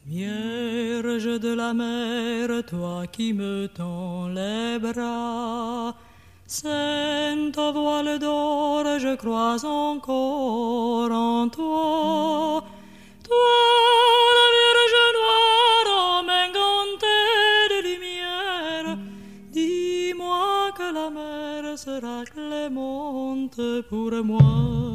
Vierge de la mer, toi qui me tends les bras, Sainte au voile d'or, je crois encore en toi. Toi, la Vierge noire, emmaigantée de lumière, dis-moi que la mer sera clémente pour moi.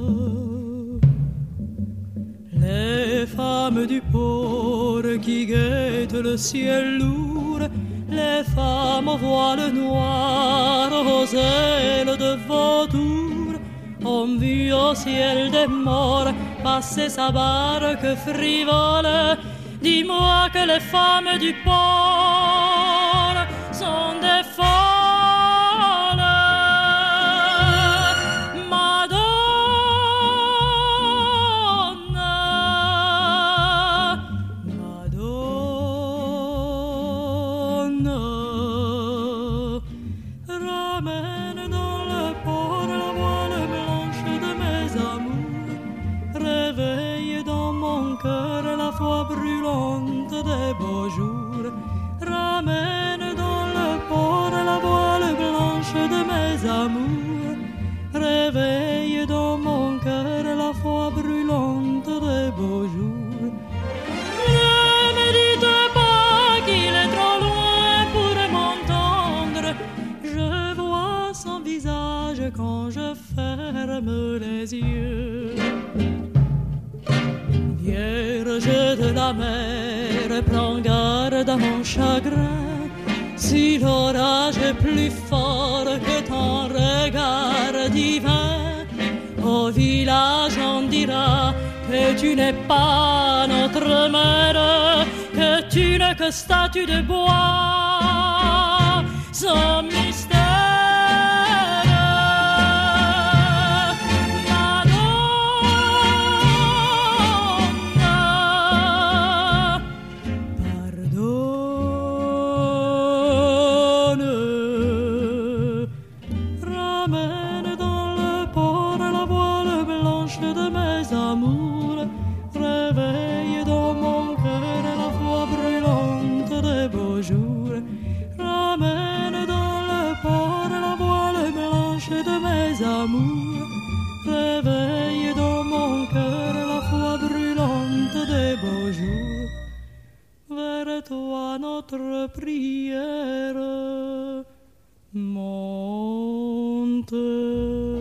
Les femmes du port qui guettent le ciel lourd, les femmes au voile noir, aux ailes de vautour, ont vu au ciel des morts passer sa barque frivole. Dis-moi que les femmes du port sont des folles. Brûlante des beaux jours, ramène dans le port la voile blanche de mes amours, réveille dans mon cœur la foi brûlante des beaux jours. Ne me dites pas qu'il est trop loin pour m'entendre, je vois son visage quand je ferme les yeux. Vierge de la mer, prends garde à mon chagrin. Si l'orage est plus fort que ton regard divin, au village on dira que tu n'es pas notre mère, que tu n'es que statue de bois, sans mystère. Amour, réveille dans mon cœur la foi brûlante des beaux jours. Vers toi notre prière monte.